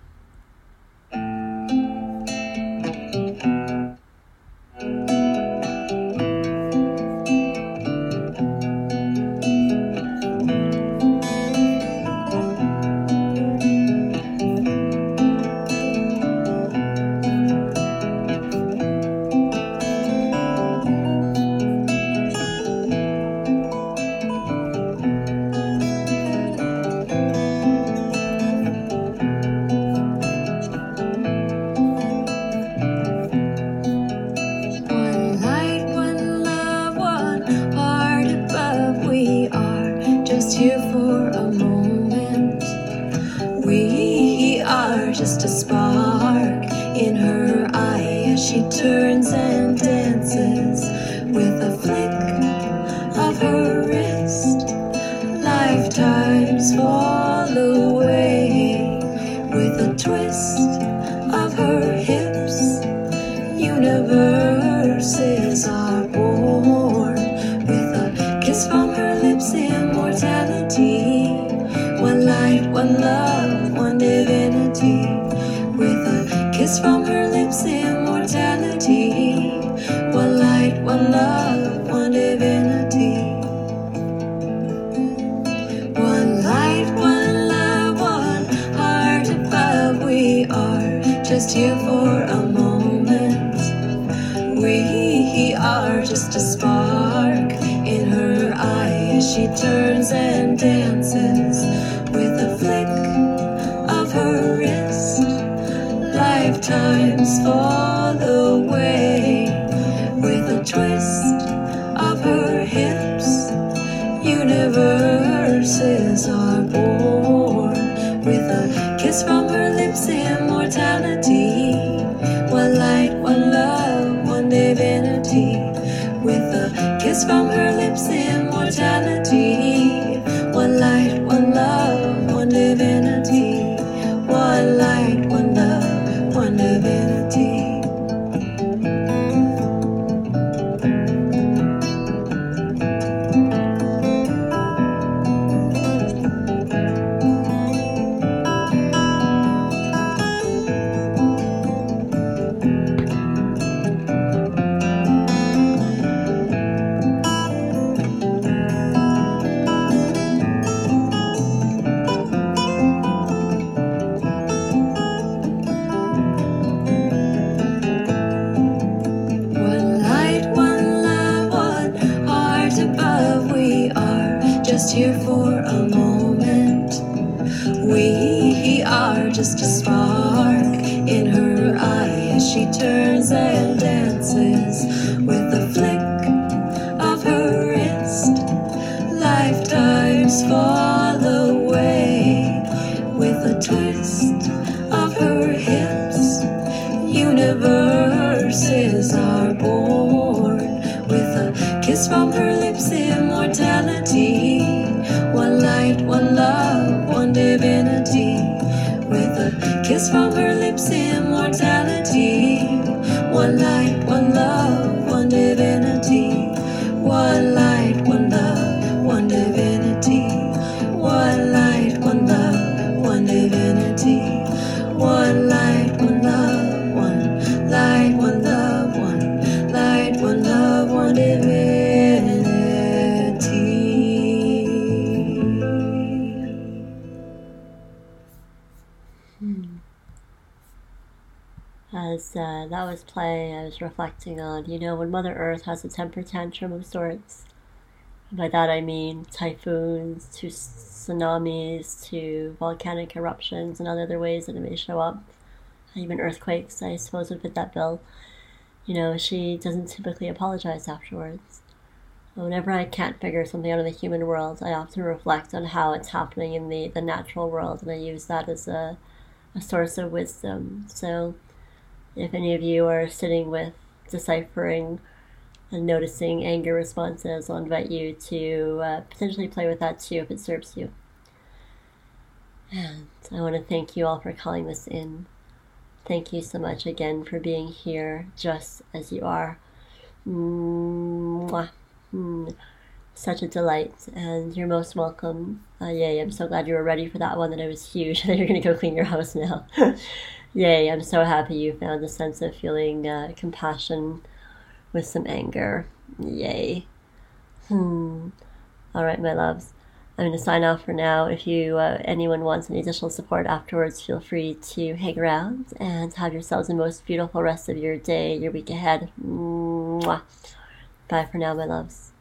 Here for a moment, we are just a spark in her eye as she turns and dances with a flick of her wrist. Lifetimes fall away with a twist of her hips. Universes are born with a kiss from her lips. Immortality, one light, one love, one divinity. With a kiss from her lips, immortality, one light, one love, one divinity. One light, one love, one heart above. We are just here for a moment. We are just a spark in her eye as she turns and dances with a flick of her wrist. Lifetimes fall away with a twist of her hips. Universes are born with a kiss from her lips. Immortality, one light, one love, one divinity. With a kiss from her lips, immortality, one light, one love, one divinity. One light, one love, one divinity. Here for a moment, we are just a spark in her eye as she turns and dances with a flick of her wrist. Lifetimes fall away with a twist of her hips. Universes are born with a kiss from her lips. Immortality, one light, one love, one divinity. With a kiss from her lips, immortality, one light, one love, one divinity. One light, one love, one divinity. One light, one love, one divinity. One light, one love, one light, one love, one light, one love, one divinity. As uh, that was playing, I was reflecting on, you know, when Mother Earth has a temper tantrum of sorts. By that I mean typhoons, to tsunamis, to volcanic eruptions, and other ways that it may show up. Even earthquakes, I suppose, would fit that bill. You know, she doesn't typically apologize afterwards. Whenever I can't figure something out in the human world, I often reflect on how it's happening in the, the natural world, and I use that as a, a source of wisdom. So if any of you are sitting with deciphering and noticing anger responses, I'll invite you to uh, potentially play with that too if it serves you. And I want to thank you all for calling this in. Thank you so much again for being here just as you are. Mwah. Mm. Such a delight, and you're most welcome. Uh, yay, I'm so glad you were ready for that one, that it was huge. You're going to go clean your house now. Yay, I'm so happy you found a sense of feeling uh, compassion with some anger. Yay. Hmm. All right, my loves. I'm going to sign off for now. If you, uh, anyone wants any additional support afterwards, feel free to hang around and have yourselves the most beautiful rest of your day, your week ahead. Mwah. Bye for now, my loves.